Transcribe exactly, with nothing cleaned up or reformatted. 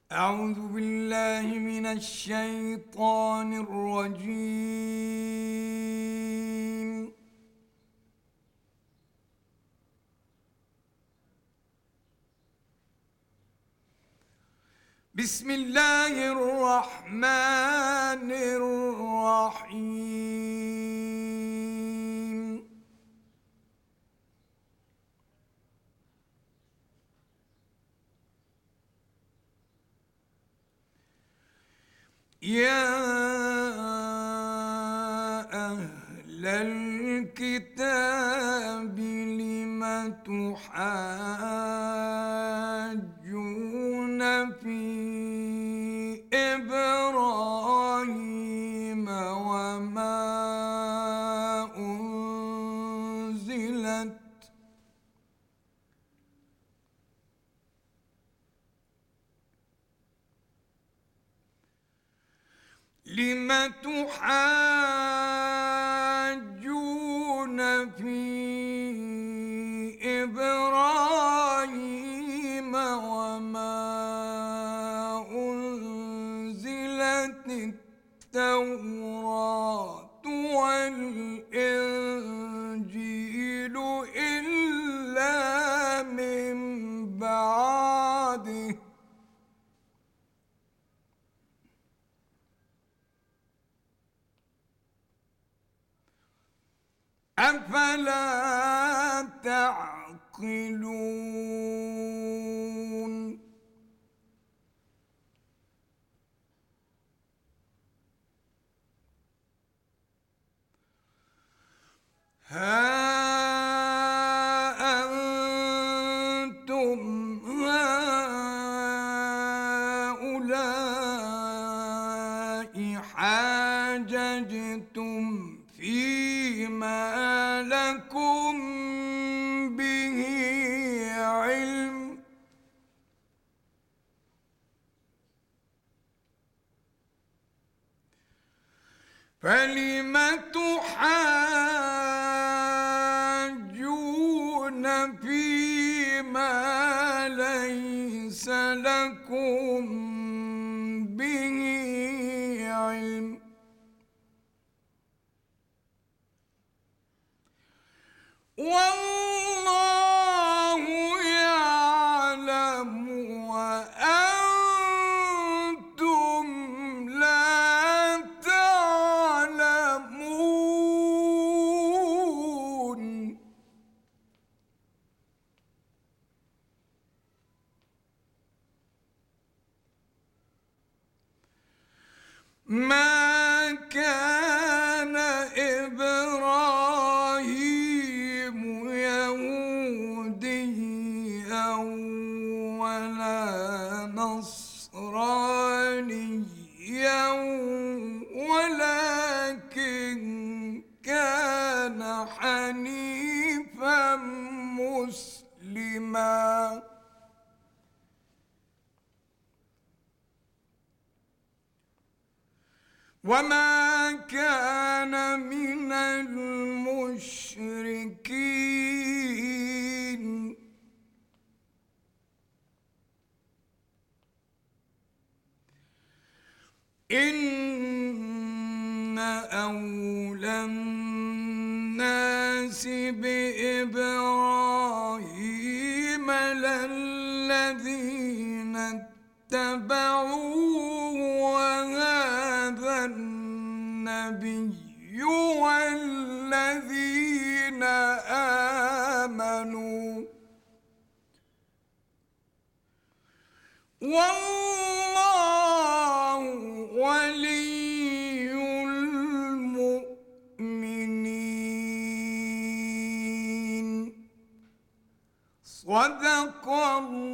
أعوذ بالله من الشيطان الرجيم. بسم الله الرحمن الرحيم. يا أهل الكتاب لم تحاجون في إبراهيم وما أنزلت لم تحاجون في إبراهيم وما أنزلت التوراة والإنجيل إلا من بعده أفلا تعقلون. ها أنتم هؤلاء حاججتم فيما لكم به علم فلم تحاجون فيما ليس لكم به علم والله يعلم وأنتم لا تعلمون. ما كان إبراهيم يهوديا ولا نصرانيا ولكن كان حنيفا مسلما وما كان من المشركين. إن أولى الناس بإبراهيم للذين اتبعوه وهذا النبي والذين آمنوا والله ولي المؤمنين. صدق الله